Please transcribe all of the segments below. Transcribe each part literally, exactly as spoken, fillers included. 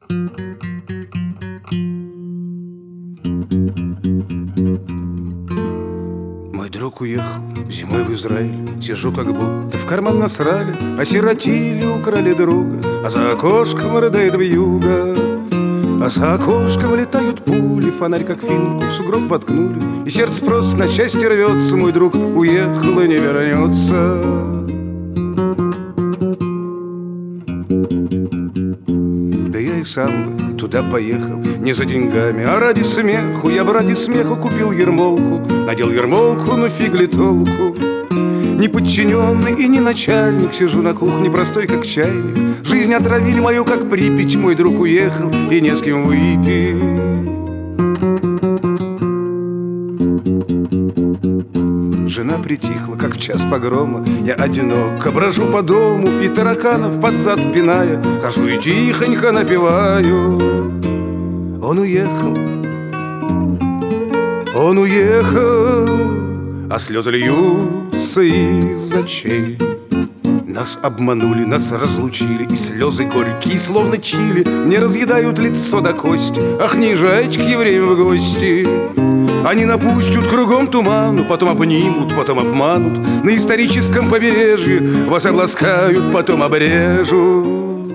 Мой друг уехал зимой в Израиль. Сижу, как будто в карман насрали, осиротили, украли друга, а за окошком рыдает вьюга. А за окошком летают пули, фонарь как финку в сугроб воткнули, и сердце просто на части рвется. Мой друг уехал и не вернется. Да я и сам бы туда поехал не за деньгами, а ради смеху. Я бы ради смеху купил ермолку, надел ермолку, но фиг ли толку. Не подчиненный и не начальник, сижу на кухне простой, как чайник. Жизнь отравили мою, как Припять. Мой друг уехал, и не с кем выпить. Жена притихла, как в час погрома. Я одинок, брожу по дому, и тараканов под зад пиная хожу и тихонько напеваю. Он уехал, он уехал, а слезы льются из очей. Нас обманули, нас разлучили, и слезы горькие, словно чили, мне разъедают лицо до кости. Ах, не езжайте к евреям в гости. Они напустят кругом туману, потом обнимут, потом обманут. На историческом побережье вас обласкают, потом обрежут.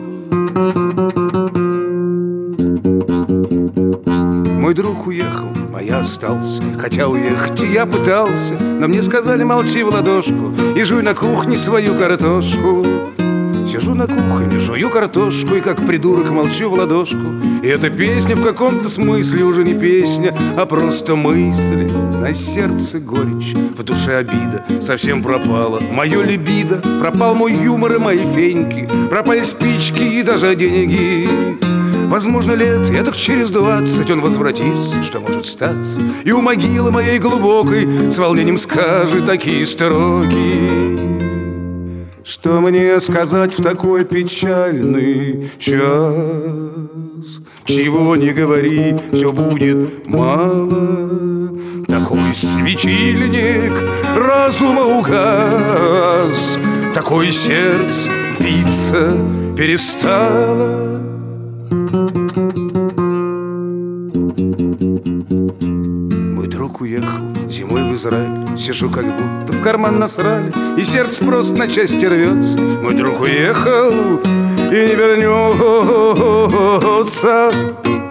Мой друг уехал, а я остался, хотя уехать я пытался. Но мне сказали: молчи в ладошку и жуй на кухне свою картошку. Сижу на кухне, жую картошку и как придурок молчу в ладошку. И эта песня в каком-то смысле уже не песня, а просто мысли. На сердце горечь, в душе обида, совсем пропала мое либидо. Пропал мой юмор и мои феньки, пропали спички и даже деньги. Возможно, лет этак через двадцать он возвратится, что может статься, и у могилы моей глубокой с волнением скажет такие строки. Что мне сказать в такой печальный час? Чего не говори, все будет мало. Такой светильник разума угас, такой сердце биться перестало. Мой друг уехал зимой в Израиль. Сижу, как будто в карман насрали, и сердце просто на части рвется. Мой друг уехал и не вернется.